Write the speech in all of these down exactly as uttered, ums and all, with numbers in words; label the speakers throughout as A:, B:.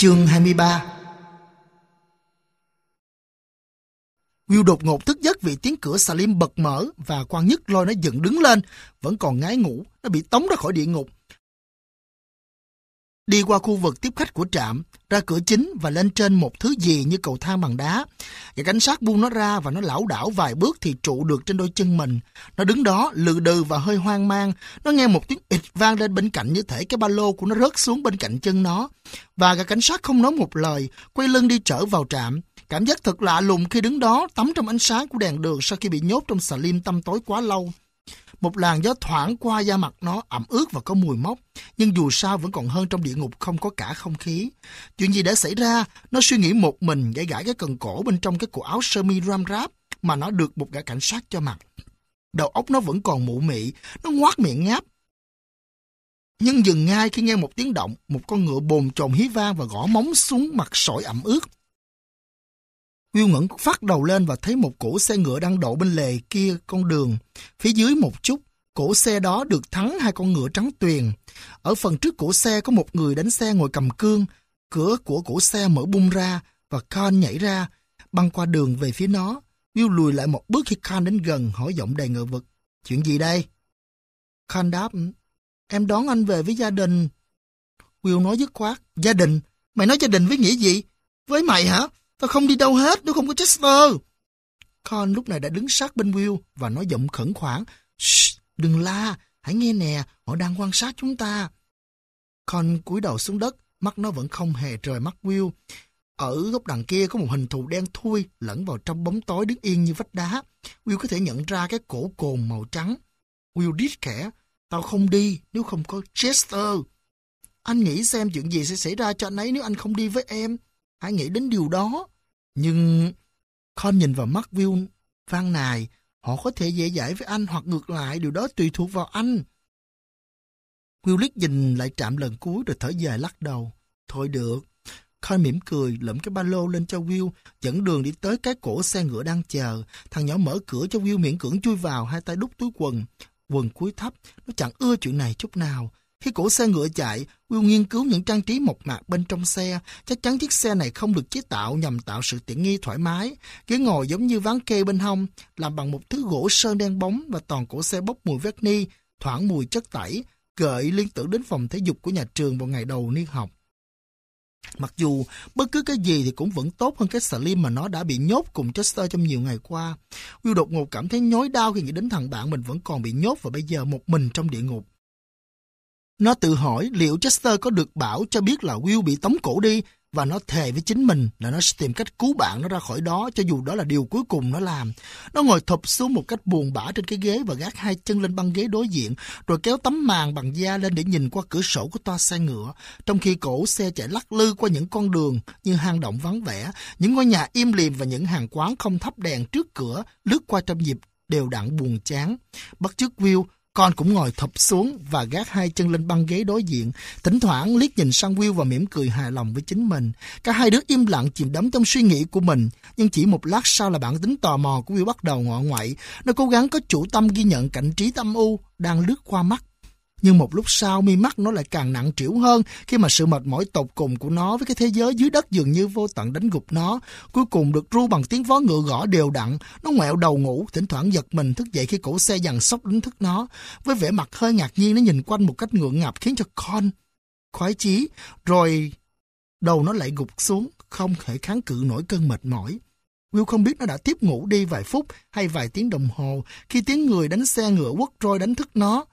A: Chương hai mươi ba. Will đột ngột thức giấc vì tiếng cửa Salim bật mở và quan nhất lôi nó dựng đứng lên, vẫn còn ngái ngủ, nó bị tống ra khỏi địa ngục. Đi qua khu vực tiếp khách của trạm, ra cửa chính và lên trên một thứ gì như cầu thang bằng đá. Và cảnh sát buông nó ra và nó lảo đảo vài bước thì trụ được trên đôi chân mình. Nó đứng đó lừ đừ và hơi hoang mang. Nó nghe một tiếng ịt vang lên bên cạnh như thể cái ba lô của nó rớt xuống bên cạnh chân nó. Và cả cảnh sát không nói một lời, quay lưng đi trở vào trạm. Cảm giác thật lạ lùng khi đứng đó tắm trong ánh sáng của đèn đường sau khi bị nhốt trong Salim tăm tối quá lâu. Một làn gió thoảng qua da mặt nó ẩm ướt và có mùi mốc, nhưng dù sao vẫn còn hơn trong địa ngục không có cả không khí. Chuyện gì đã xảy ra? Nó suy nghĩ một mình, gãi gãi cái cần cổ bên trong cái cổ áo sơ mi ram ráp mà nó được một gã cảnh sát cho mặc. Đầu óc nó vẫn còn mụ mị, nó ngoác miệng ngáp. Nhưng dừng ngay khi nghe một tiếng động, một con ngựa bồn chồn hí vang và gõ móng xuống mặt sỏi ẩm ướt. Will ngẩng phát đầu lên và thấy một cỗ xe ngựa đang đậu bên lề kia con đường. Phía dưới một chút, cỗ xe đó được thắng hai con ngựa trắng tuyền. Ở phần trước cỗ xe có một người đánh xe ngồi cầm cương. Cửa của cỗ xe mở bung ra và Khan nhảy ra, băng qua đường về phía nó. Will lùi lại một bước khi Khan đến gần, hỏi giọng đầy ngờ vực. Chuyện gì đây? Khan đáp, em đón anh về với gia đình. Will nói dứt khoát, gia đình? Mày nói gia đình với nghĩa gì? Với mày hả? Tao không đi đâu hết nếu không có Chester. Con lúc này đã đứng sát bên Will và nói giọng khẩn khoản. Shh, đừng la, hãy nghe nè, họ đang quan sát chúng ta. Con cúi đầu xuống đất, mắt nó vẫn không hề rời mắt Will. Ở góc đằng kia có một hình thù đen thui lẫn vào trong bóng tối đứng yên như vách đá. Will có thể nhận ra cái cổ cồn màu trắng. Will rít khẽ, tao không đi nếu không có Chester. Anh nghĩ xem chuyện gì sẽ xảy ra cho anh ấy nếu anh không đi với em. Hãy nghĩ đến điều đó. Nhưng Con nhìn vào mắt Will van nài, họ có thể dễ dãi với anh hoặc ngược lại, điều đó tùy thuộc vào anh. Will liếc nhìn lại trạm lần cuối rồi thở dài lắc đầu. Thôi được. Con mỉm cười, lẫm cái ba lô lên cho Will, dẫn đường đi tới cái cổ xe ngựa đang chờ. Thằng nhỏ mở cửa cho Will miễn cưỡng chui vào, hai tay đút túi quần. Quần cúi thấp, nó chẳng ưa chuyện này chút nào. Khi cổ xe ngựa chạy, Will nghiên cứu những trang trí mộc mạc bên trong xe. Chắc chắn chiếc xe này không được chế tạo nhằm tạo sự tiện nghi thoải mái. Ghế ngồi giống như ván kê bên hông, làm bằng một thứ gỗ sơn đen bóng và toàn cổ xe bốc mùi verni, thoảng mùi chất tẩy, gợi liên tưởng đến phòng thể dục của nhà trường vào ngày đầu niên học. Mặc dù bất cứ cái gì thì cũng vẫn tốt hơn cái Salim mà nó đã bị nhốt cùng Chester trong nhiều ngày qua. Will đột ngột cảm thấy nhói đau khi nghĩ đến thằng bạn mình vẫn còn bị nhốt và bây giờ một mình trong địa ngục. Nó tự hỏi liệu Chester có được bảo cho biết là Will bị tống cổ đi, và nó thề với chính mình là nó sẽ tìm cách cứu bạn nó ra khỏi đó, cho dù đó là điều cuối cùng nó làm. Nó ngồi thụp xuống một cách buồn bã trên cái ghế và gác hai chân lên băng ghế đối diện, rồi kéo tấm màn bằng da lên để nhìn qua cửa sổ của toa xe ngựa, trong khi cổ xe chạy lắc lư qua những con đường như hang động vắng vẻ, những ngôi nhà im lìm và những hàng quán không thắp đèn trước cửa lướt qua trong nhịp đều đặn buồn chán. Bắt chước Will, con cũng ngồi thụp xuống và gác hai chân lên băng ghế đối diện, thỉnh thoảng liếc nhìn sang Will và mỉm cười hài lòng với chính mình. Cả hai đứa im lặng chìm đắm trong suy nghĩ của mình, nhưng chỉ một lát sau là bản tính tò mò của Will bắt đầu ngọ nguậy. Nó cố gắng có chủ tâm ghi nhận cảnh trí âm u đang lướt qua mắt. Nhưng một lúc sau, mi mắt nó lại càng nặng trĩu hơn khi mà sự mệt mỏi tột cùng của nó với cái thế giới dưới đất dường như vô tận đánh gục nó. Cuối cùng được ru bằng tiếng vó ngựa gõ đều đặn, nó ngoẹo đầu ngủ, thỉnh thoảng giật mình thức dậy khi cổ xe giằng xóc đánh thức nó. Với vẻ mặt hơi ngạc nhiên, nó nhìn quanh một cách ngượng ngập khiến cho con khoái chí, rồi đầu nó lại gục xuống, không thể kháng cự nổi cơn mệt mỏi. Will không biết nó đã tiếp ngủ đi vài phút hay vài tiếng đồng hồ khi tiếng người đánh xe ngựa quất roi đánh thức nó.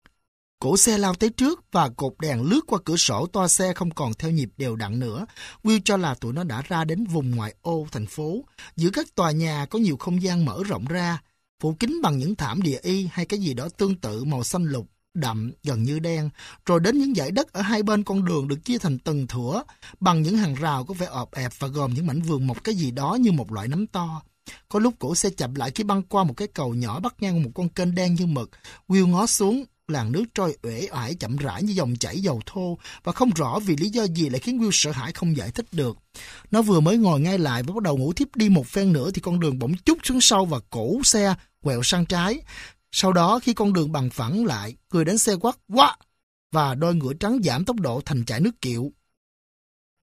A: Cổ xe lao tới trước và cột đèn lướt qua cửa sổ toa xe không còn theo nhịp đều đặn nữa. Will cho là tụi nó đã ra đến vùng ngoại ô thành phố. Giữa các tòa nhà có nhiều không gian mở rộng ra, phủ kín bằng những thảm địa y hay cái gì đó tương tự màu xanh lục, đậm, gần như đen. Rồi đến những dãy đất ở hai bên con đường được chia thành từng thửa bằng những hàng rào có vẻ ọp ẹp và gồm những mảnh vườn mọc cái gì đó như một loại nấm to. Có lúc cổ xe chậm lại khi băng qua một cái cầu nhỏ bắc ngang một con kênh đen như mực. Will ngó xuống, làn nước trôi uể oải chậm rãi như dòng chảy dầu thô, và không rõ vì lý do gì lại khiến Will sợ hãi không giải thích được. Nó vừa mới ngồi ngay lại và bắt đầu ngủ thiếp đi một phen nữa thì con đường bỗng chút xuống sâu và cổ xe quẹo sang trái. Sau đó khi con đường bằng phẳng lại, người đánh xe quát "Quá!" và đôi ngựa trắng giảm tốc độ thành chạy nước kiệu.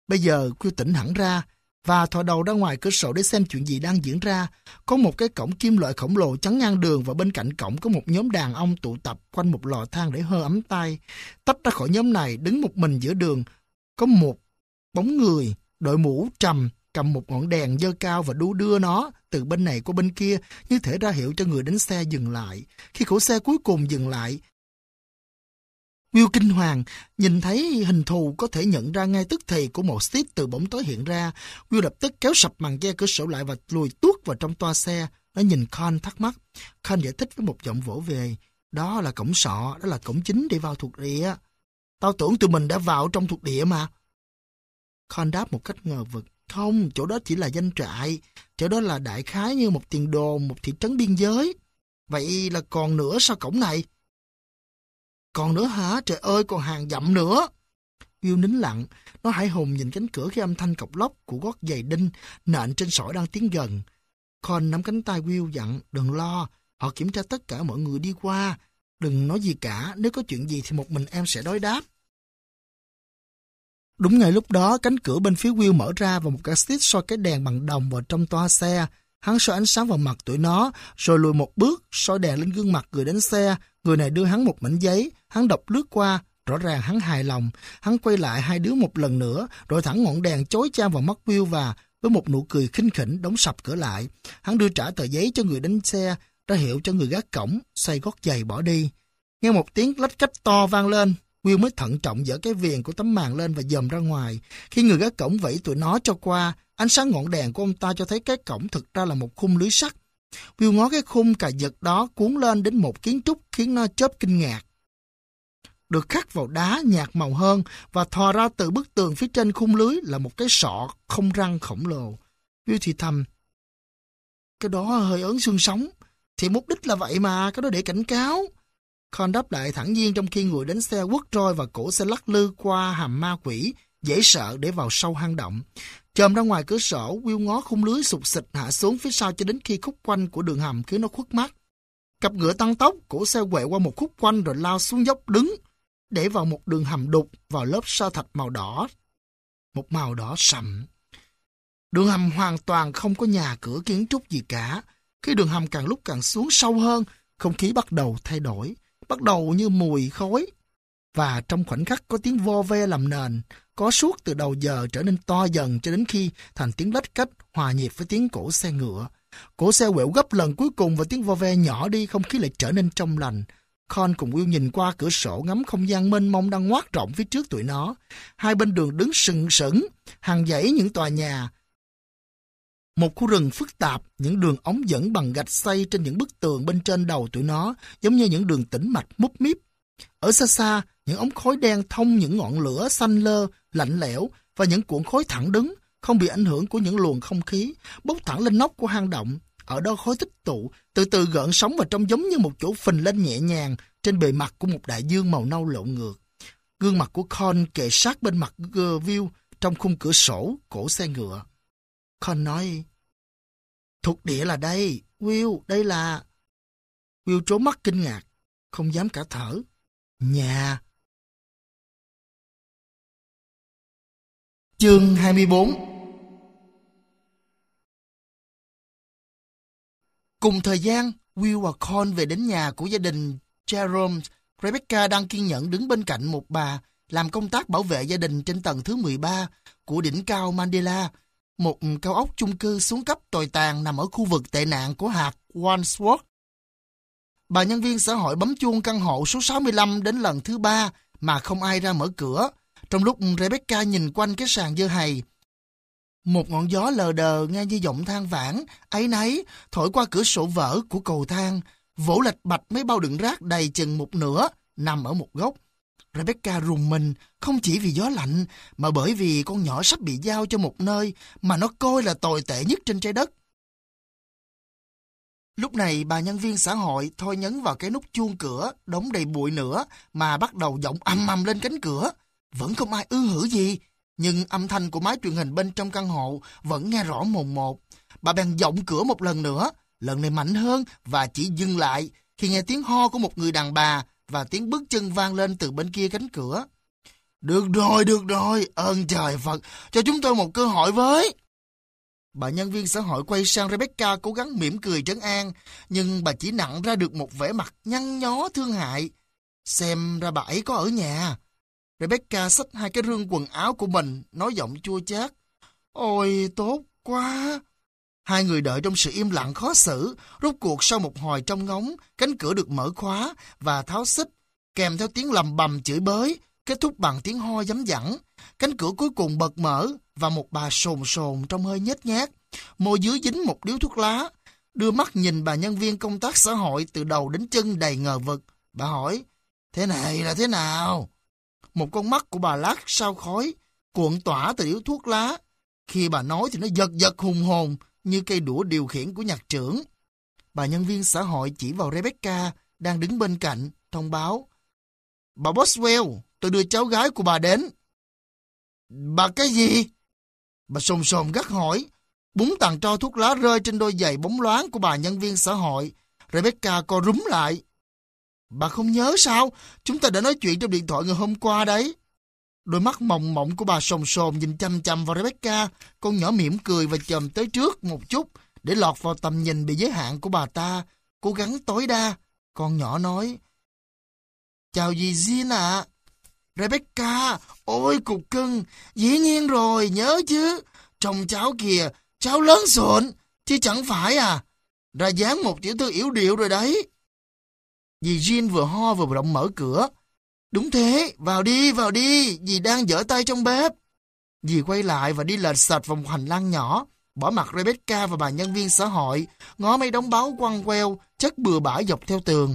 A: Bây giờ Will tỉnh hẳn ra và thò đầu ra ngoài cửa sổ để xem chuyện gì đang diễn ra. Có một cái cổng kim loại khổng lồ chắn ngang đường và bên cạnh cổng có một nhóm đàn ông tụ tập quanh một lò than để hơ ấm tay. Tách ra khỏi nhóm này, đứng một mình giữa đường, có một bóng người đội mũ trầm cầm một ngọn đèn giơ cao và đu đưa nó từ bên này qua bên kia, như thể ra hiệu cho người đánh xe dừng lại. Khi cỗ xe cuối cùng dừng lại, Will kinh hoàng, nhìn thấy hình thù có thể nhận ra ngay tức thì của một Steve từ bóng tối hiện ra. Will lập tức kéo sập màn che cửa sổ lại và lùi tuốt vào trong toa xe. Nó nhìn Con thắc mắc. Con giải thích với một giọng vỗ về. Đó là cổng sọ, đó là cổng chính để vào thuộc địa. Tao tưởng tụi mình đã vào trong thuộc địa mà. Con đáp một cách ngờ vực. Không, chỗ đó chỉ là doanh trại. Chỗ đó là đại khái như một tiền đồn, một thị trấn biên giới. Vậy là còn nữa sau cổng này? Còn nữa hả? Trời ơi, còn hàng dặm nữa. Will nín lặng. Nó hãi hùng nhìn cánh cửa khi âm thanh cộc lốc của gót giày đinh nện trên sỏi đang tiến gần. Con nắm cánh tay Will dặn, đừng lo, họ kiểm tra tất cả mọi người đi qua. Đừng nói gì cả, nếu có chuyện gì thì một mình em sẽ đối đáp. Đúng ngay lúc đó, cánh cửa bên phía Will mở ra và một gã Steve soi cái đèn bằng đồng vào trong toa xe. Hắn soi ánh sáng vào mặt tụi nó, rồi lùi một bước, soi đèn lên gương mặt người đánh xe. Người này đưa hắn một mảnh giấy, hắn đọc lướt qua, rõ ràng hắn hài lòng. Hắn quay lại hai đứa một lần nữa, rồi thẳng ngọn đèn chói chang vào mắt Will và với một nụ cười khinh khỉnh đóng sập cửa lại. Hắn đưa trả tờ giấy cho người đánh xe, ra hiệu cho người gác cổng, xoay gót giày bỏ đi. Nghe một tiếng lách cách to vang lên, Will mới thận trọng dỡ cái viền của tấm màn lên và dòm ra ngoài. Khi người gác cổng vẫy tụi nó cho qua, ánh sáng ngọn đèn của ông ta cho thấy cái cổng thực ra là một khung lưới sắt. Will ngó cái khung cà giật đó cuốn lên đến một kiến trúc khiến nó chớp kinh ngạc. Được khắc vào đá nhạt màu hơn và thò ra từ bức tường phía trên khung lưới là một cái sọ không răng khổng lồ. Will thì thầm, cái đó hơi ớn xương sống. Thì mục đích là vậy mà, cái đó để cảnh cáo. Con đáp lại thẳng nhiên trong khi người đánh xe quất roi và cổ xe lắc lư qua hàm ma quỷ, dễ sợ để vào sâu hang động. Chồm ra ngoài cửa sổ, Will ngó khung lưới sụt xịt hạ xuống phía sau cho đến khi khúc quanh của đường hầm khiến nó khuất mắt. Cặp ngựa tăng tốc, cổ xe quẹo qua một khúc quanh rồi lao xuống dốc đứng, để vào một đường hầm đục vào lớp sa thạch màu đỏ. Một màu đỏ sậm. Đường hầm hoàn toàn không có nhà cửa kiến trúc gì cả. Khi đường hầm càng lúc càng xuống sâu hơn, không khí bắt đầu thay đổi, bắt đầu như mùi khói. Và trong khoảnh khắc có tiếng vo ve làm nền, có suốt từ đầu giờ trở nên to dần cho đến khi thành tiếng lách cách hòa nhịp với tiếng cổ xe ngựa. Cổ xe quẹo gấp lần cuối cùng và tiếng vo ve nhỏ đi, không khí lại trở nên trong lành. Con cùng Will nhìn qua cửa sổ ngắm không gian mênh mông đang ngoác rộng phía trước tụi nó. Hai bên đường đứng sừng sững, hàng dãy những tòa nhà. Một khu rừng phức tạp, những đường ống dẫn bằng gạch xây trên những bức tường bên trên đầu tụi nó, giống như những đường tĩnh mạch múp míp. Ở xa xa, những ống khói đen thông những ngọn lửa xanh lơ, lạnh lẽo và những cuộn khói thẳng đứng, không bị ảnh hưởng của những luồng không khí, bốc thẳng lên nóc của hang động. Ở đó khói tích tụ, từ từ gợn sóng và trông giống như một chỗ phình lên nhẹ nhàng trên bề mặt của một đại dương màu nâu lộn ngược. Gương mặt của Con kề sát bên mặt Will trong khung cửa sổ cổ xe ngựa. Con nói, thuộc địa là đây, Will, đây là... Will trố mắt kinh ngạc, không dám cả thở. Nhà. Chương hai mươi bốn. Cùng thời gian, Will và Con về đến nhà của gia đình Jerome. Rebecca đang kiên nhẫn đứng bên cạnh một bà làm công tác bảo vệ gia đình trên tầng thứ mười ba của đỉnh cao Mandela, một cao ốc chung cư xuống cấp tồi tàn nằm ở khu vực tệ nạn của hạt Wandsworth. Bà nhân viên xã hội bấm chuông căn hộ số sáu mươi lăm đến lần thứ ba mà không ai ra mở cửa. Trong lúc Rebecca nhìn quanh cái sàn dơ hầy, một ngọn gió lờ đờ nghe như giọng than vãn, áy náy, thổi qua cửa sổ vỡ của cầu thang, vỗ lạch bạch mấy bao đựng rác đầy chừng một nửa, nằm ở một góc. Rebecca rùng mình, không chỉ vì gió lạnh, mà bởi vì con nhỏ sắp bị giao cho một nơi mà nó coi là tồi tệ nhất trên trái đất. Lúc này bà nhân viên xã hội thôi nhấn vào cái nút chuông cửa, đóng đầy bụi nữa, mà bắt đầu giọng ầm ầm lên cánh cửa. Vẫn không ai ư hử gì, nhưng âm thanh của máy truyền hình bên trong căn hộ vẫn nghe rõ mồn một. Bà bèn giọng cửa một lần nữa, lần này mạnh hơn và chỉ dừng lại khi nghe tiếng ho của một người đàn bà và tiếng bước chân vang lên từ bên kia cánh cửa. Được rồi, được rồi, ơn trời Phật, cho chúng tôi một cơ hội với. Bà nhân viên xã hội quay sang Rebecca cố gắng mỉm cười trấn an, nhưng bà chỉ nặn ra được một vẻ mặt nhăn nhó thương hại. Xem ra bà ấy có ở nhà. Rebecca xách hai cái rương quần áo của mình, nói giọng chua chát. Ôi, tốt quá. Hai người đợi trong sự im lặng khó xử. Rốt cuộc sau một hồi trông ngóng, cánh cửa được mở khóa và tháo xích, kèm theo tiếng lầm bầm chửi bới, kết thúc bằng tiếng ho dấm dẳng. Cánh cửa cuối cùng bật mở và một bà sồn sồn trông hơi nhếch nhác, môi dưới dính một điếu thuốc lá, đưa mắt nhìn bà nhân viên công tác xã hội từ đầu đến chân đầy ngờ vực. Bà hỏi, thế này là thế nào? Một con mắt của bà lát sao khói, cuộn tỏa từ điếu thuốc lá. Khi bà nói thì nó giật giật hùng hồn như cây đũa điều khiển của nhạc trưởng. Bà nhân viên xã hội chỉ vào Rebecca đang đứng bên cạnh, thông báo. Bà Boswell, tôi đưa cháu gái của bà đến. Bà cái gì? Bà sồn sồn gắt hỏi. Búng tàn tro thuốc lá rơi trên đôi giày bóng loáng của bà nhân viên xã hội. Rebecca co rúm lại. Bà không nhớ sao? Chúng ta đã nói chuyện trong điện thoại ngày hôm qua đấy. Đôi mắt mộng mộng của bà sồn sồn nhìn chăm chăm vào Rebecca. Con nhỏ mỉm cười và chồm tới trước một chút để lọt vào tầm nhìn bị giới hạn của bà ta. Cố gắng tối đa. Con nhỏ nói. Chào dì Jean ạ. À. Rebecca, ôi cục cưng, dĩ nhiên rồi, nhớ chứ. Trông cháu kìa, cháu lớn xộn, chứ chẳng phải à. Ra dáng một tiểu thư yểu điệu rồi đấy. Dì Jean vừa ho vừa động mở cửa. Đúng thế, vào đi, vào đi, dì đang giở tay trong bếp. Dì quay lại và đi lệch sạch vào một hành lang nhỏ, bỏ mặc Rebecca và bà nhân viên xã hội, ngó mấy đống báo quăng queo, chất bừa bãi dọc theo tường.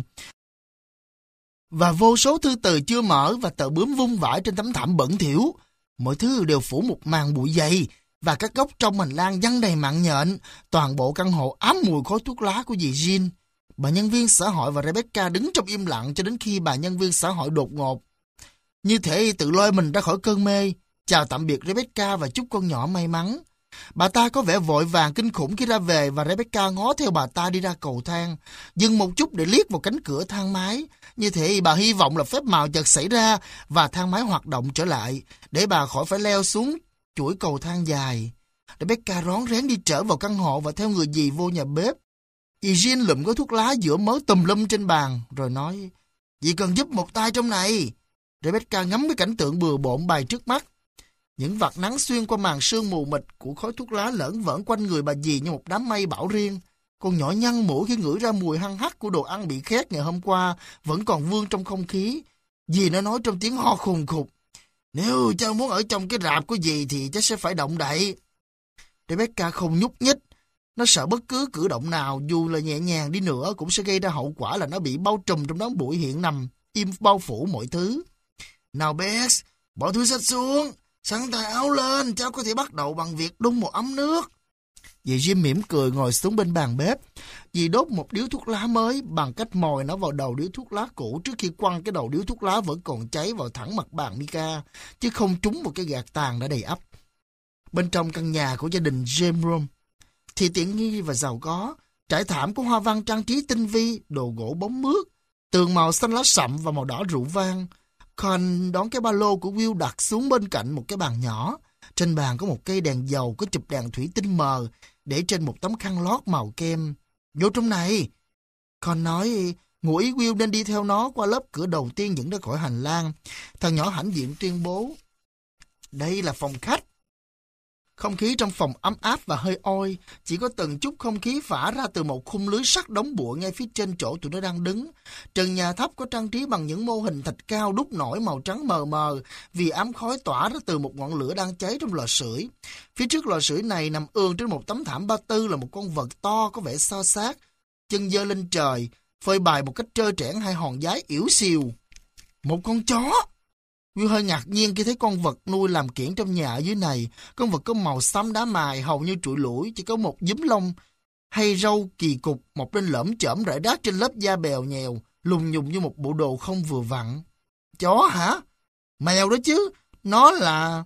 A: Và vô số thư từ chưa mở và tờ bướm vung vãi trên tấm thảm bẩn thỉu. Mọi thứ đều phủ một màn bụi dày, và các góc trong hành lang văng đầy mạng nhện. Toàn bộ căn hộ ám mùi khói thuốc lá của dì Jean. Bà nhân viên xã hội và Rebecca đứng trong im lặng cho đến khi bà nhân viên xã hội đột ngột, như thể tự lôi mình ra khỏi cơn mê, chào tạm biệt Rebecca và chúc con nhỏ may mắn. Bà ta có vẻ vội vàng kinh khủng khi ra về và Rebecca ngó theo bà ta đi ra cầu thang, dừng một chút để liếc vào cánh cửa thang máy. Như thế bà hy vọng là phép màu chợt xảy ra và thang máy hoạt động trở lại, để bà khỏi phải leo xuống chuỗi cầu thang dài. Rebecca rón rén đi trở vào căn hộ và theo người dì vô nhà bếp. Dì Jean lụm gói thuốc lá giữa mớ tùm lum trên bàn, rồi nói, dì cần giúp một tay trong này. Rebecca ngắm cái cảnh tượng bừa bộn bày trước mắt. Những vạt nắng xuyên qua màn sương mù mịt của khói thuốc lá lởn vởn quanh người bà dì như một đám mây bão riêng. Con nhỏ nhăn mũi khi ngửi ra mùi hăng hắc của đồ ăn bị khét ngày hôm qua vẫn còn vương trong không khí. Dì nó nói trong tiếng ho khùng khục. Nếu cháu muốn ở trong cái rạp của dì thì cháu sẽ phải động đậy. Rebecca không nhúc nhích. Nó sợ bất cứ cử động nào dù là nhẹ nhàng đi nữa cũng sẽ gây ra hậu quả là nó bị bao trùm trong đám bụi hiện nằm, im bao phủ mọi thứ. Nào Bess, bỏ túi xách xuống, sắn tay áo lên, cháu có thể bắt đầu bằng việc đun một ấm nước. Dì Jim mỉm cười ngồi xuống bên bàn bếp. Dì đốt một điếu thuốc lá mới bằng cách mồi nó vào đầu điếu thuốc lá cũ trước khi quăng cái đầu điếu thuốc lá vẫn còn cháy vào thẳng mặt bàn mica, chứ không trúng một cái gạt tàn đã đầy ắp. Bên trong căn nhà của gia đình James Room thì tiện nghi và giàu có, trải thảm có hoa văn trang trí tinh vi, đồ gỗ bóng mướt, tường màu xanh lá sậm và màu đỏ rượu vang. Con đón cái ba lô của Will đặt xuống bên cạnh một cái bàn nhỏ. Trên bàn có một cây đèn dầu có chụp đèn thủy tinh mờ để trên một tấm khăn lót màu kem. Vô trong này. Con nói ngụ ý Will nên đi theo nó qua lớp cửa đầu tiên dẫn ra khỏi hành lang. Thằng nhỏ hãnh diện tuyên bố. Đây là phòng khách. Không khí trong phòng ấm áp và hơi oi, chỉ có từng chút không khí phả ra từ một khung lưới sắt đóng bụi ngay phía trên chỗ tụi nó đang đứng. Trần nhà thấp có trang trí bằng những mô hình thạch cao đúc nổi màu trắng mờ mờ vì ám khói tỏa ra từ một ngọn lửa đang cháy trong lò sưởi. Phía trước lò sưởi này nằm ườn trên một tấm thảm ba tư là một con vật to có vẻ xo xát, chân giơ lên trời, phơi bày một cách trơ trẽn hai hòn giái yểu xìu. Một con chó! Will hơi ngạc nhiên khi thấy con vật nuôi làm kiểng trong nhà ở dưới này. Con vật có màu xám đá mài, hầu như trụi lủi, chỉ có một giúm lông hay râu kỳ cục mọc lên lởm chởm rải rác trên lớp da bèo nhèo, lùng nhùng như một bộ đồ không vừa vặn. Chó hả? Mèo đó chứ. Nó là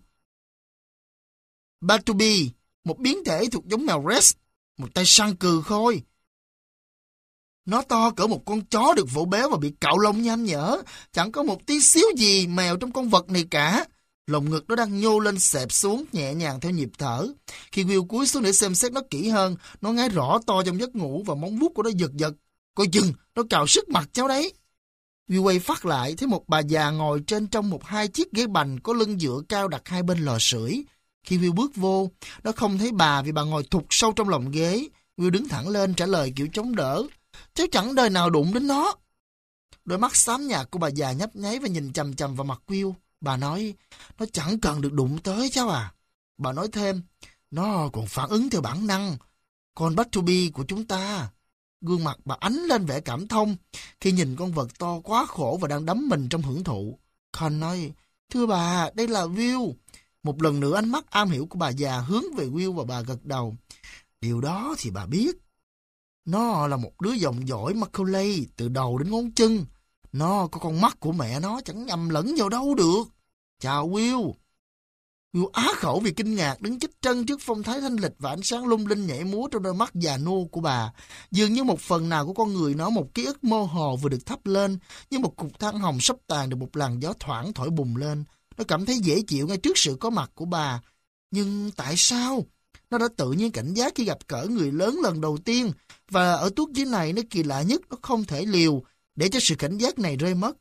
A: Bartleby, một biến thể thuộc giống mèo Rex, một tay săn cừ khôi. Nó to cỡ một con chó được vỗ béo và bị cạo lông nham nhở. Chẳng có một tí xíu gì mèo trong con vật này cả. Lồng ngực nó đang nhô lên xẹp xuống nhẹ nhàng theo nhịp thở. Khi Will cúi xuống để xem xét nó kỹ hơn, nó ngáy rõ to trong giấc ngủ và móng vuốt của nó giật giật. Coi chừng, nó cào sức mặt cháu đấy. Will quay phát lại, thấy một bà già ngồi trên trong một hai chiếc ghế bành có lưng dựa cao đặt hai bên lò sưởi. Khi Will bước vô, nó không thấy bà vì bà ngồi thụt sâu trong lòng ghế. Will đứng thẳng lên trả lời kiểu chống đỡ. Cháu chẳng đời nào đụng đến nó. Đôi mắt xám nhạt của bà già nhấp nháy và nhìn chằm chằm vào mặt Will. Bà nói, nó chẳng cần được đụng tới cháu à. Bà nói thêm, nó còn phản ứng theo bản năng. Con Butterby của chúng ta. Gương mặt bà ánh lên vẻ cảm thông khi nhìn con vật to quá khổ và đang đắm mình trong hưởng thụ. Con nói, thưa bà, đây là Will. Một lần nữa ánh mắt am hiểu của bà già hướng về Will và bà gật đầu. Điều đó thì bà biết. Nó là một đứa dòng dõi Macaulay từ đầu đến ngón chân. Nó có con mắt của mẹ nó chẳng nhầm lẫn vào đâu được. Chào Will. Will á khẩu vì kinh ngạc đứng chích chân trước phong thái thanh lịch và ánh sáng lung linh nhảy múa trong đôi mắt già nua của bà. Dường như một phần nào của con người nó, một ký ức mơ hồ vừa được thắp lên, như một cục than hồng sắp tàn được một làn gió thoảng thổi bùng lên. Nó cảm thấy dễ chịu ngay trước sự có mặt của bà. Nhưng tại sao? Nó đã tự nhiên cảnh giác khi gặp cỡ người lớn lần đầu tiên, và ở tuốt dưới này nó kỳ lạ nhất, nó không thể liều để cho sự cảnh giác này rơi mất.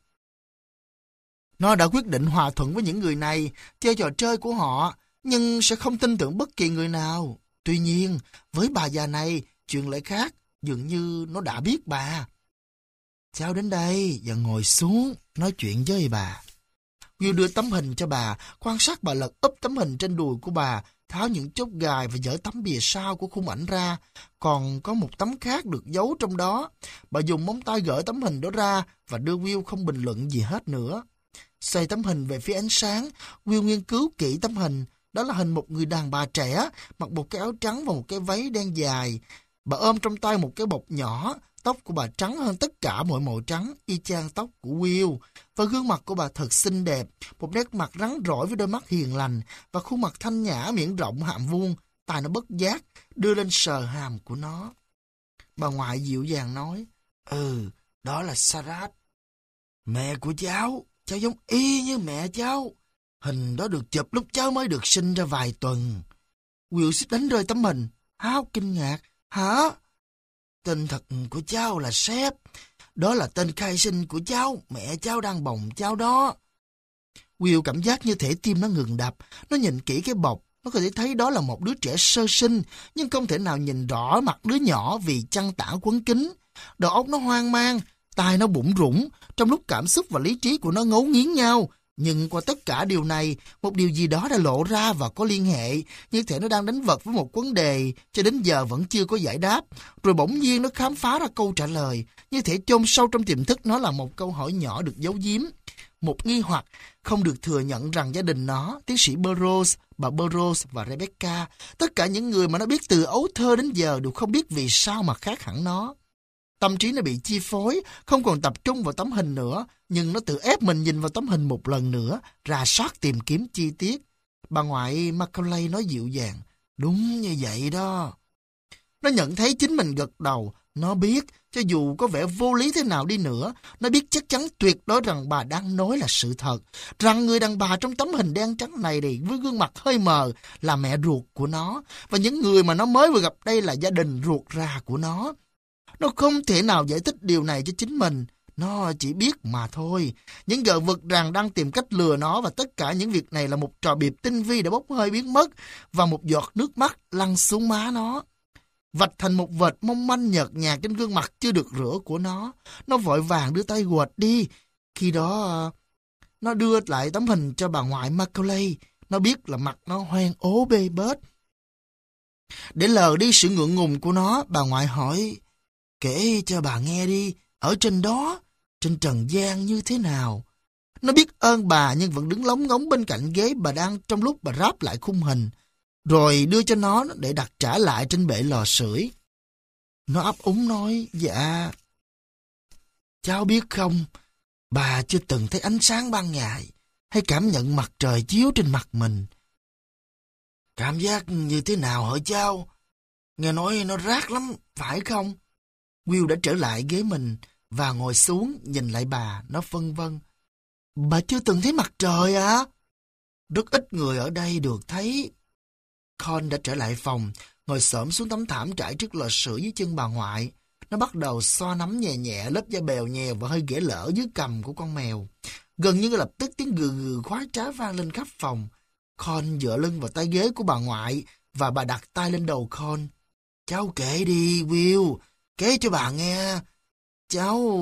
A: Nó đã quyết định hòa thuận với những người này, chơi trò chơi của họ, nhưng sẽ không tin tưởng bất kỳ người nào. Tuy nhiên, với bà già này, chuyện lại khác, dường như nó đã biết bà. Cháu đến đây và ngồi xuống, nói chuyện với bà. Will đưa tấm hình cho bà, quan sát bà lật úp tấm hình trên đùi của bà, tháo những chốt gài và dỡ tấm bìa sau của khung ảnh ra. Còn có một tấm khác được giấu trong đó. Bà dùng móng tay gỡ tấm hình đó ra và đưa Will không bình luận gì hết nữa. Xoay tấm hình về phía ánh sáng, Will nghiên cứu kỹ tấm hình. Đó là hình một người đàn bà trẻ, mặc một cái áo trắng và một cái váy đen dài. Bà ôm trong tay một cái bọc nhỏ, tóc của bà trắng hơn tất cả mọi màu trắng, y chang tóc của Will. Và gương mặt của bà thật xinh đẹp, một nét mặt rắn rỏi với đôi mắt hiền lành, và khuôn mặt thanh nhã miệng rộng hàm vuông, tay nó bất giác, đưa lên sờ hàm của nó. Bà ngoại dịu dàng nói, ừ, đó là Sarah, mẹ của cháu, cháu giống y như mẹ cháu. Hình đó được chụp lúc cháu mới được sinh ra vài tuần. Will suýt đánh rơi tấm hình, háo kinh ngạc, hả? Tên thật của cháu là Sếp. Đó là tên khai sinh của cháu, mẹ cháu đang bồng cháu đó. Will cảm giác như thể tim nó ngừng đập. Nó nhìn kỹ cái bọc, nó có thể thấy đó là một đứa trẻ sơ sinh, nhưng không thể nào nhìn rõ mặt đứa nhỏ vì chăn tả quấn kín. Đầu óc nó hoang mang, tai nó bủn rủn, trong lúc cảm xúc và lý trí của nó ngấu nghiến nhau. Nhưng qua tất cả điều này, một điều gì đó đã lộ ra và có liên hệ, như thể nó đang đánh vật với một vấn đề, cho đến giờ vẫn chưa có giải đáp. Rồi bỗng nhiên nó khám phá ra câu trả lời, như thể chôn sâu trong tiềm thức nó là một câu hỏi nhỏ được giấu giếm. Một nghi hoặc không được thừa nhận rằng gia đình nó, tiến sĩ Burroughs, bà Burroughs và Rebecca, tất cả những người mà nó biết từ ấu thơ đến giờ đều không biết vì sao mà khác hẳn nó. Tâm trí nó bị chi phối, không còn tập trung vào tấm hình nữa, nhưng nó tự ép mình nhìn vào tấm hình một lần nữa, rà soát tìm kiếm chi tiết. Bà ngoại Macaulay nói dịu dàng, đúng như vậy đó. Nó nhận thấy chính mình gật đầu, nó biết, cho dù có vẻ vô lý thế nào đi nữa, nó biết chắc chắn tuyệt đối rằng bà đang nói là sự thật, rằng người đàn bà trong tấm hình đen trắng này này với gương mặt hơi mờ là mẹ ruột của nó, và những người mà nó mới vừa gặp đây là gia đình ruột rà của nó. Nó không thể nào giải thích điều này cho chính mình. Nó chỉ biết mà thôi. Những gờ vực rằng đang tìm cách lừa nó, và tất cả những việc này là một trò biệp tinh vi để bốc hơi biến mất, và một giọt nước mắt lăn xuống má nó, vạch thành một vệt mong manh nhợt nhạt trên gương mặt chưa được rửa của nó. Nó vội vàng đưa tay quệt đi. Khi đó, nó đưa lại tấm hình cho bà ngoại Macaulay. Nó biết là mặt nó hoen ố bê bết. Để lờ đi sự ngượng ngùng của nó, bà ngoại hỏi, kể cho bà nghe đi, ở trên đó, trên trần gian như thế nào? Nó biết ơn bà nhưng vẫn đứng lóng ngóng bên cạnh ghế bà đang trong lúc bà ráp lại khung hình, rồi đưa cho nó để đặt trả lại trên bệ lò sưởi. Nó ấp úng nói, dạ, cháu biết không, bà chưa từng thấy ánh sáng ban ngày, hay cảm nhận mặt trời chiếu trên mặt mình. Cảm giác như thế nào hả cháu? Nghe nói nó rát lắm, phải không? Will đã trở lại ghế mình và ngồi xuống nhìn lại bà, nó phân vân. Bà chưa từng thấy mặt trời à? Rất ít người ở đây được thấy. Con đã trở lại phòng, ngồi xổm xuống tấm thảm trải trước lò sưởi dưới chân bà ngoại. Nó bắt đầu xoa nắm nhẹ nhẹ lớp da bèo nhèo và hơi ghẻ lỡ dưới cằm của con mèo. Gần như lập tức tiếng gừ gừ khoái trá vang lên khắp phòng. Con dựa lưng vào tay ghế của bà ngoại và bà đặt tay lên đầu Con. Cháu kể đi, Will, kể cho bà nghe. Cháu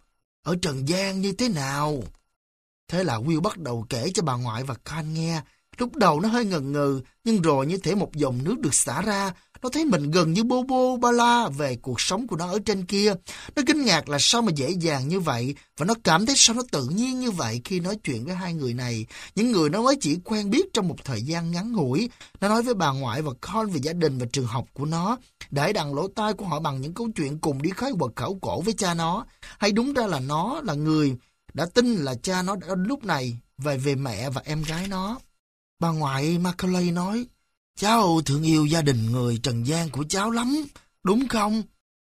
A: ở trần gian như thế nào? Thế là Will bắt đầu kể cho bà ngoại và Con nghe. Lúc đầu nó hơi ngần ngừ, nhưng rồi như thể một dòng nước được xả ra, nó thấy mình gần như bô bô ba la về cuộc sống của nó ở trên kia. Nó kinh ngạc là sao mà dễ dàng như vậy, và nó cảm thấy sao nó tự nhiên như vậy khi nói chuyện với hai người này, những người nó mới chỉ quen biết trong một thời gian ngắn ngủi. Nó nói với bà ngoại và Con về gia đình và trường học của nó, để đằng lỗ tai của họ bằng những câu chuyện cùng đi khai quật khảo cổ với cha nó. Hay đúng ra là nó là người đã tin là cha nó đã lúc này về về mẹ và em gái nó. Bà ngoại Macaulay nói, cháu thương yêu gia đình người trần gian của cháu lắm, đúng không?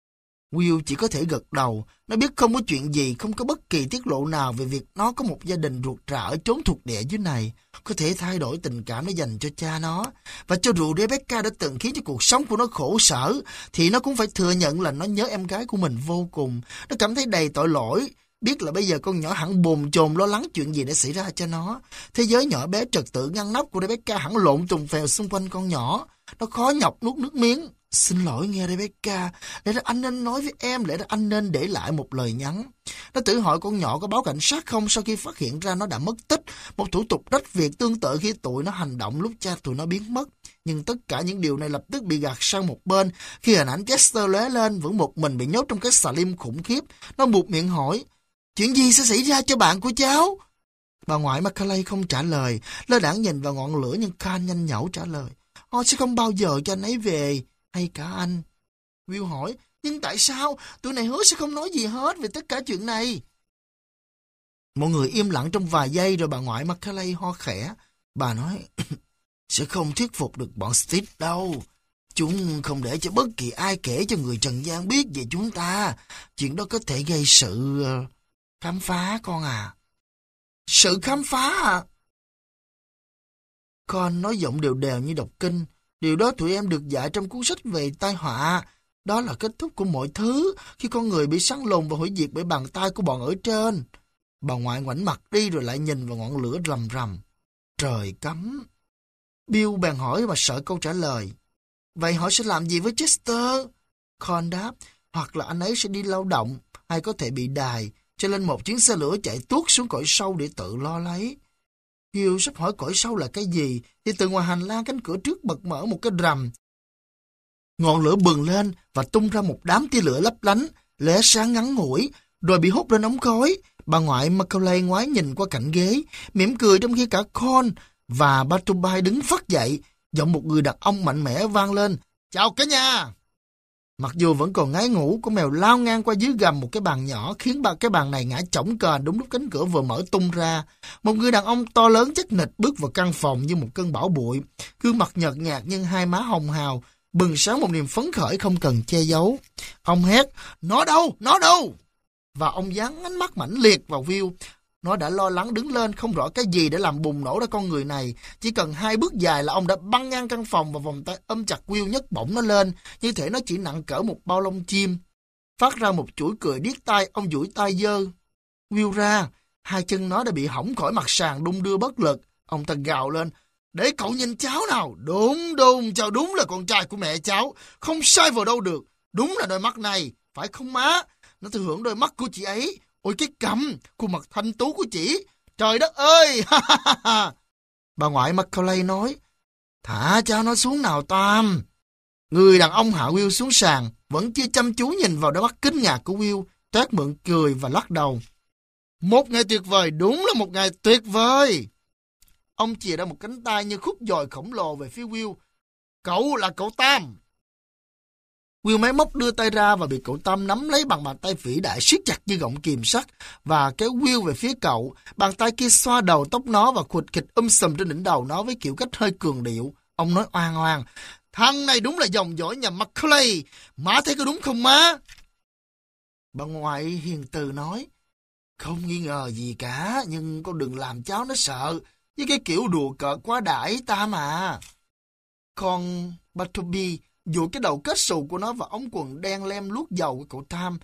A: Will chỉ có thể gật đầu, nó biết không có chuyện gì, không có bất kỳ tiết lộ nào về việc nó có một gia đình ruột rà ở chốn thuộc địa dưới này, có thể thay đổi tình cảm nó dành cho cha nó. Và cho dù Rebecca đã từng khiến cho cuộc sống của nó khổ sở, thì nó cũng phải thừa nhận là nó nhớ em gái của mình vô cùng. Nó cảm thấy đầy tội lỗi, biết là bây giờ con nhỏ hẳn bồn chồn lo lắng chuyện gì đã xảy ra cho nó. Thế giới nhỏ bé trật tự ngăn nắp của Rebecca hẳn lộn tùng phèo xung quanh con nhỏ. Nó khó nhọc nuốt nước miếng. Xin lỗi nghe Rebecca, lẽ ra anh nên nói với em, lẽ ra anh nên để lại một lời nhắn. Nó tự hỏi con nhỏ có báo cảnh sát không sau khi phát hiện ra nó đã mất tích, một thủ tục rách việc tương tự khi tụi nó hành động lúc cha tụi nó biến mất. Nhưng tất cả những điều này lập tức bị gạt sang một bên khi hình ảnh Chester lóe lên, vẫn một mình bị nhốt trong cái xà lim khủng khiếp. Nó buột miệng hỏi, chuyện gì sẽ xảy ra cho bạn của cháu? Bà ngoại Macaulay không trả lời, lơ đãng nhìn vào ngọn lửa, nhưng Khan nhanh nhảu trả lời, họ sẽ không bao giờ cho anh ấy về, hay cả anh. Will hỏi, nhưng tại sao? Tụi này hứa sẽ không nói gì hết về tất cả chuyện này. Mọi người im lặng trong vài giây, rồi bà ngoại Macaulay ho khẽ. Bà nói, sẽ không thuyết phục được bọn Steve đâu. Chúng không để cho bất kỳ ai kể cho người trần gian biết về chúng ta. Chuyện đó có thể gây sự khám phá, con à. Sự khám phá à? Con nói giọng đều đều như đọc kinh. Điều đó tụi em được dạy trong cuốn sách về tai họa. Đó là kết thúc của mọi thứ khi con người bị săn lùng và hủy diệt bởi bàn tay của bọn ở trên. Bà ngoại ngoảnh mặt đi rồi lại nhìn vào ngọn lửa rầm rầm. Trời cấm. Bill bèn hỏi mà sợ câu trả lời. Vậy họ sẽ làm gì với Chester? Con đáp, hoặc là anh ấy sẽ đi lao động, hay có thể bị đài, cho lên một chuyến xe lửa chạy tuốt xuống cõi sâu để tự lo lấy. Bill sắp hỏi cõi sâu là cái gì, thì từ ngoài hành lang cánh cửa trước bật mở một cái rầm. Ngọn lửa bừng lên và tung ra một đám tia lửa lấp lánh, lóe sáng ngắn ngủi, rồi bị hút lên ống khói. Bà ngoại Macaulay ngoái nhìn qua cạnh ghế, mỉm cười trong khi cả Con và Bartleby đứng phắt dậy. Giọng một người đàn ông mạnh mẽ vang lên, chào cả nhà. Mặc dù vẫn còn ngái ngủ, con mèo lao ngang qua dưới gầm một cái bàn nhỏ, khiến ba cái bàn này ngã chổng cờn đúng lúc cánh cửa vừa mở tung ra. Một người đàn ông to lớn chắc nịch bước vào căn phòng như một cơn bão bụi, gương mặt nhợt nhạt nhưng hai má hồng hào, bừng sáng một niềm phấn khởi không cần che giấu. Ông hét, nó đâu, nó đâu? Và ông giáng ánh mắt mãnh liệt vào Will. Nó đã lo lắng đứng lên, không rõ cái gì để làm bùng nổ ra con người này. Chỉ cần hai bước dài là ông đã băng ngang căn phòng và vòng tay ôm chặt Will, nhấc bổng nó lên, như thể nó chỉ nặng cỡ một bao lông chim. Phát ra một chuỗi cười điếc tai, ông duỗi tay giơ Will ra. Hai chân nó đã bị hỏng khỏi mặt sàn, đung đưa bất lực. Ông ta gào lên, để cậu nhìn cháu nào. Đúng, đúng, cháu đúng là con trai của mẹ cháu. Không sai vào đâu được. Đúng là đôi mắt này, phải không má? Nó thừa hưởng đôi mắt của chị ấy. Ôi cái cằm, khuôn mặt thanh tú của chị. Trời đất ơi! Bà ngoại Macaulay nói, thả cháu nó xuống nào Tom. Người đàn ông hạ Will xuống sàn, vẫn chưa chăm chú nhìn vào đôi mắt kinh ngạc của Will, toét miệng cười và lắc đầu. Một ngày tuyệt vời, đúng là một ngày tuyệt vời. Ông chìa ra một cánh tay như khúc dòi khổng lồ về phía Will. Cậu là cậu Tam. Will máy móc đưa tay ra và bị cậu Tam nắm lấy bằng bàn tay vĩ đại siết chặt như gọng kìm sắt và kéo Will về phía cậu. Bàn tay kia xoa đầu tóc nó và khuỵt khịch um sùm trên đỉnh đầu nó với kiểu cách hơi cường điệu. Ông nói oan oan, thằng này đúng là dòng dõi nhà Macaulay. Má thấy có đúng không má? Bà ngoại hiền từ nói, không nghi ngờ gì cả, nhưng con đừng làm cháu nó sợ, với cái kiểu đùa cợt quá đãi Tam à. Con Bartleby dụi cái đầu kết xù của nó vào ống quần đen lem luốc dầu của cậu Tam,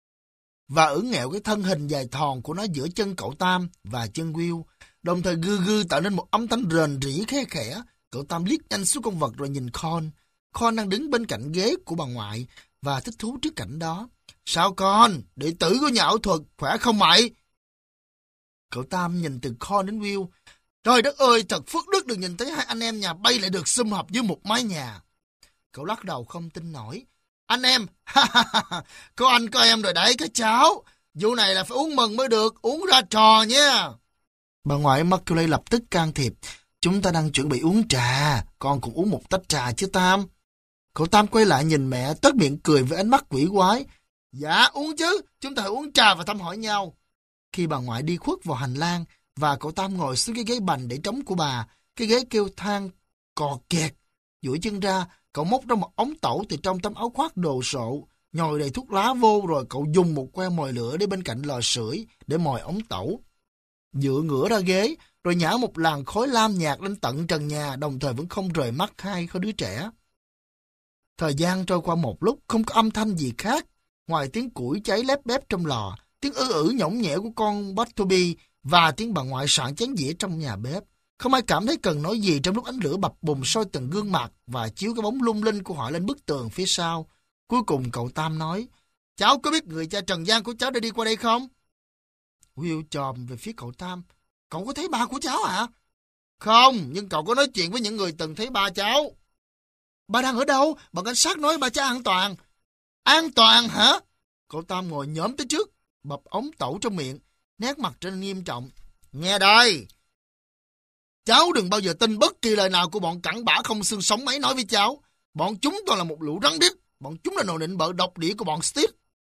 A: và ưỡn nghẹo cái thân hình dài thòn của nó giữa chân cậu Tam và chân Will, đồng thời gư gư tạo nên một âm thanh rền rĩ khe khẽ. Cậu Tam liếc nhanh xuống con vật rồi nhìn Con. Con đang đứng bên cạnh ghế của bà ngoại và thích thú trước cảnh đó. Sao con, đệ tử của nhà ảo thuật, khỏe không mày? Cậu Tam nhìn từ Con đến Will. Trời đất ơi, thật phước đức được nhìn thấy hai anh em nhà bay lại được sum họp dưới một mái nhà. Cậu lắc đầu không tin nổi. Anh em, có anh có em rồi đấy các cháu. Vụ này là phải uống mừng mới được, uống ra trò nha. Bà ngoại Macaulay lập tức can thiệp. Chúng ta đang chuẩn bị uống trà, con cũng uống một tách trà chứ Tam. Cậu Tam quay lại nhìn mẹ, tất miệng cười với ánh mắt quỷ quái. Dạ uống chứ, chúng ta hãy uống trà và thăm hỏi nhau. Khi bà ngoại đi khuất vào hành lang và cậu Tam ngồi xuống cái ghế bành để trống của bà, cái ghế kêu than cò kẹt. Duỗi chân ra, cậu móc ra một ống tẩu từ trong tấm áo khoác đồ sộ, nhồi đầy thuốc lá vô, rồi cậu dùng một que mồi lửa để bên cạnh lò sưởi để mồi ống tẩu. Dựa ngửa ra ghế, rồi nhả một làn khói lam nhạt lên tận trần nhà, đồng thời vẫn không rời mắt hai đứa trẻ. Thời gian trôi qua một lúc, không có âm thanh gì khác, ngoài tiếng củi cháy lép bép trong lò, tiếng ư ử nhõng nhẽo của con Bartleby và tiếng bà ngoại soạn chén dĩa trong nhà bếp. Không ai cảm thấy cần nói gì trong lúc ánh lửa bập bùng soi từng gương mặt và chiếu cái bóng lung linh của họ lên bức tường phía sau. Cuối cùng cậu Tam nói, cháu có biết người cha trần gian của cháu đã đi qua đây không? Will chồm về phía cậu Tam. Cậu có thấy ba của cháu hả? Không, nhưng cậu có nói chuyện với những người từng thấy ba cháu. Ba đang ở đâu? Bọn cảnh sát nói ba cháu an toàn. An toàn hả? Cậu Tam ngồi nhổm tới trước, bập ống tẩu trong miệng, nét mặt trở nên nghiêm trọng. Nghe đây! Cháu đừng bao giờ tin bất kỳ lời nào của bọn cặn bã không xương sống ấy nói với cháu. Bọn chúng toàn là một lũ rắn đít. Bọn chúng là nồi nịnh bợ độc địa của bọn Steve.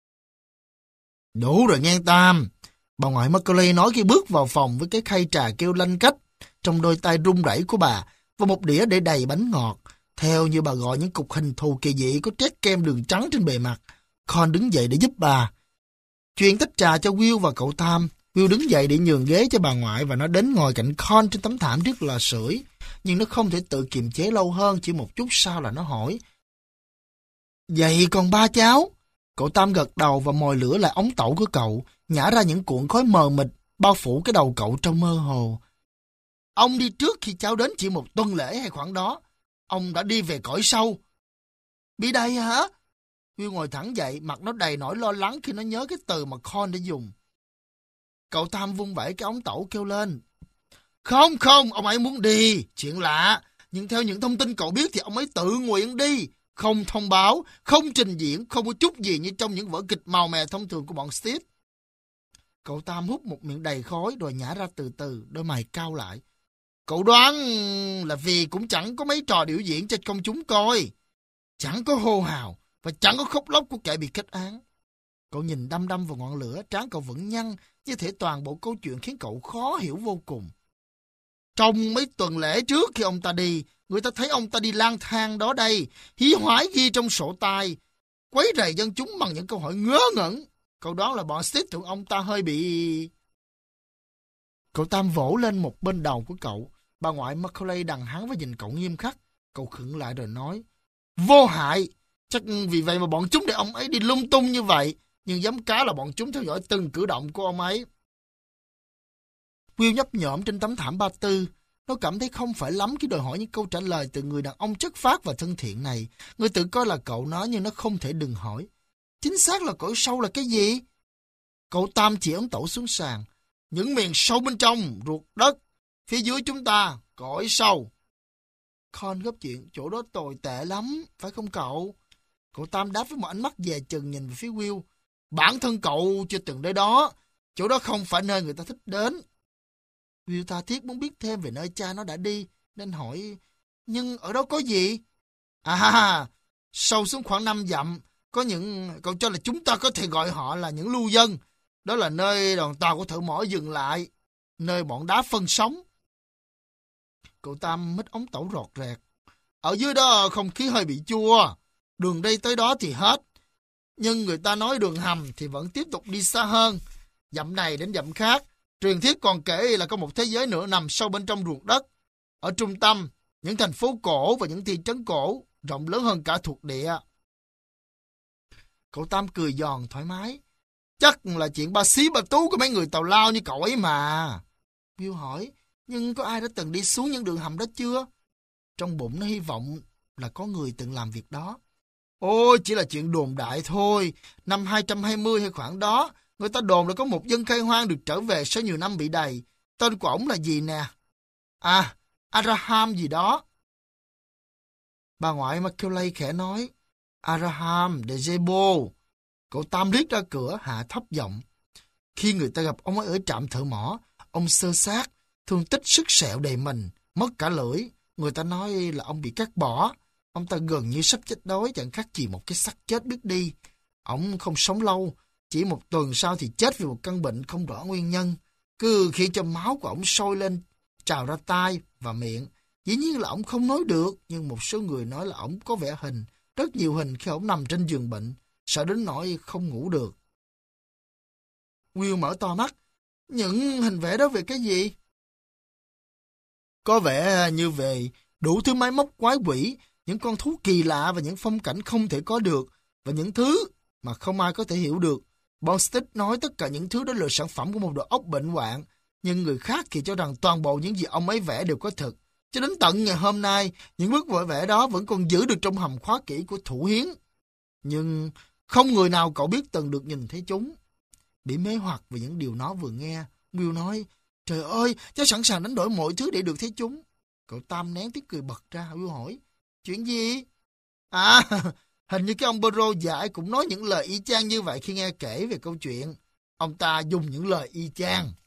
A: Đủ rồi nghe Tam. Bà ngoại Macaulay nói khi bước vào phòng với cái khay trà kêu lanh cách trong đôi tay run rẩy của bà và một đĩa để đầy bánh ngọt. Theo như bà gọi những cục hình thù kỳ dị có trét kem đường trắng trên bề mặt. Con đứng dậy để giúp bà. Chuyện tách trà cho Will và cậu Tam. Will đứng dậy để nhường ghế cho bà ngoại và nó đến ngồi cạnh Con trên tấm thảm trước lò sưởi. Nhưng nó không thể tự kiềm chế lâu hơn, chỉ một chút sau là nó hỏi. Vậy còn ba cháu? Cậu Tam gật đầu và mồi lửa lại ống tẩu của cậu, nhả ra những cuộn khói mờ mịt, bao phủ cái đầu cậu trong mơ hồ. Ông đi trước khi cháu đến chỉ một tuần lễ hay khoảng đó. Ông đã đi về cõi sâu. Bị đây hả? Will ngồi thẳng dậy, mặt nó đầy nỗi lo lắng khi nó nhớ cái từ mà Con đã dùng. Cậu Tam vung vẩy cái ống tẩu kêu lên. Không, không, ông ấy muốn đi. Chuyện lạ. Nhưng theo những thông tin cậu biết thì ông ấy tự nguyện đi. Không thông báo, không trình diễn, không có chút gì như trong những vở kịch màu mè thông thường của bọn Steve. Cậu Tam hút một miệng đầy khói rồi nhả ra từ từ, đôi mày cau lại. Cậu đoán là vì cũng chẳng có mấy trò biểu diễn cho công chúng coi. Chẳng có hô hào và chẳng có khóc lóc của kẻ bị kết án. Cậu nhìn đăm đăm vào ngọn lửa, trán cậu vẫn nhăn, như thể toàn bộ câu chuyện khiến cậu khó hiểu vô cùng. Trong mấy tuần lễ trước khi ông ta đi, người ta thấy ông ta đi lang thang đó đây, hí hoái ghi trong sổ tay, quấy rầy dân chúng bằng những câu hỏi ngớ ngẩn. Cậu đoán là bọn Steve tưởng ông ta hơi bị... Cậu Tam vỗ lên một bên đầu của cậu. Bà ngoại Macaulay đằng hắn và nhìn cậu nghiêm khắc. Cậu khựng lại rồi nói, vô hại, chắc vì vậy mà bọn chúng để ông ấy đi lung tung như vậy. Nhưng dám cá là bọn chúng theo dõi từng cử động của ông ấy. Will nhấp nhổm trên tấm thảm ba tư. Nó cảm thấy không phải lắm khi đòi hỏi những câu trả lời từ người đàn ông chất phác và thân thiện này. Người tự coi là cậu nói nhưng nó không thể đừng hỏi. Chính xác là cõi sâu là cái gì? Cậu Tam chỉ ống tẩu xuống sàn. Những miền sâu bên trong, ruột đất. Phía dưới chúng ta, cõi sâu. Con góp chuyện, chỗ đó tồi tệ lắm, phải không cậu? Cậu Tam đáp với một ánh mắt dè chừng nhìn về phía Will. Bản thân cậu chưa từng đến đó. Chỗ đó không phải nơi người ta thích đến. Will tha thiết muốn biết thêm về nơi cha nó đã đi, nên hỏi, nhưng ở đó có gì? À, sâu xuống khoảng năm dặm, có những, cậu cho là chúng ta có thể gọi họ là những lưu dân. Đó là nơi đoàn tàu của thợ mỏ dừng lại, nơi bọn đá phân sống. Cậu Tam mít ống tẩu rọt rẹt. Ở dưới đó không khí hơi bị chua, đường đây tới đó thì hết. Nhưng người ta nói đường hầm thì vẫn tiếp tục đi xa hơn, dặm này đến dặm khác. Truyền thuyết còn kể là có một thế giới nữa nằm sâu bên trong ruột đất. Ở trung tâm, những thành phố cổ và những thị trấn cổ rộng lớn hơn cả thuộc địa. Cậu Tam cười giòn thoải mái. Chắc là chuyện ba xí ba tú của mấy người tào lao như cậu ấy mà. Will hỏi, nhưng có ai đã từng đi xuống những đường hầm đó chưa? Trong bụng nó hy vọng là có người từng làm việc đó. Ôi, chỉ là chuyện đồn đại thôi. Năm hai trăm hai mươi hay khoảng đó, người ta đồn là có một dân khai hoang được trở về sau nhiều năm bị đầy. Tên của ổng là gì nè? À, Abraham gì đó. Bà ngoại Macaulay khẽ nói, Abraham de Jebo. Cậu Tam liếc ra cửa hạ thấp giọng. Khi người ta gặp ông ấy ở trạm thợ mỏ, ông xơ xác, thương tích sức sẹo đầy mình, mất cả lưỡi. Người ta nói là ông bị cắt bỏ. Ông ta gần như sắp chết đói, chẳng khác gì một cái xác chết biết đi. Ông không sống lâu, chỉ một tuần sau thì chết vì một căn bệnh không rõ nguyên nhân. Cứ khiến cho máu của ông sôi lên, trào ra tai và miệng. Dĩ nhiên là ông không nói được, nhưng một số người nói là ông có vẻ hình, rất nhiều hình khi ông nằm trên giường bệnh, sợ đến nỗi không ngủ được. Will mở to mắt. Những hình vẽ đó về cái gì? Có vẻ như về đủ thứ máy móc quái quỷ, những con thú kỳ lạ và những phong cảnh không thể có được, và những thứ mà không ai có thể hiểu được. Bonstead nói tất cả những thứ đó là sản phẩm của một đầu óc bệnh hoạn, nhưng người khác thì cho rằng toàn bộ những gì ông ấy vẽ đều có thật. Cho đến tận ngày hôm nay, những bức vẽ vẽ đó vẫn còn giữ được trong hầm khóa kỹ của thủ hiến. Nhưng không người nào cậu biết từng được nhìn thấy chúng. Bị mê hoặc về những điều nó vừa nghe, Will nói, trời ơi, cháu sẵn sàng đánh đổi mọi thứ để được thấy chúng. Cậu Tam nén tiếng cười bật ra. Will hỏi, chuyện gì? À, hình như cái ông Burrow dạy cũng nói những lời y chang như vậy khi nghe kể về câu chuyện. Ông ta dùng những lời y chang.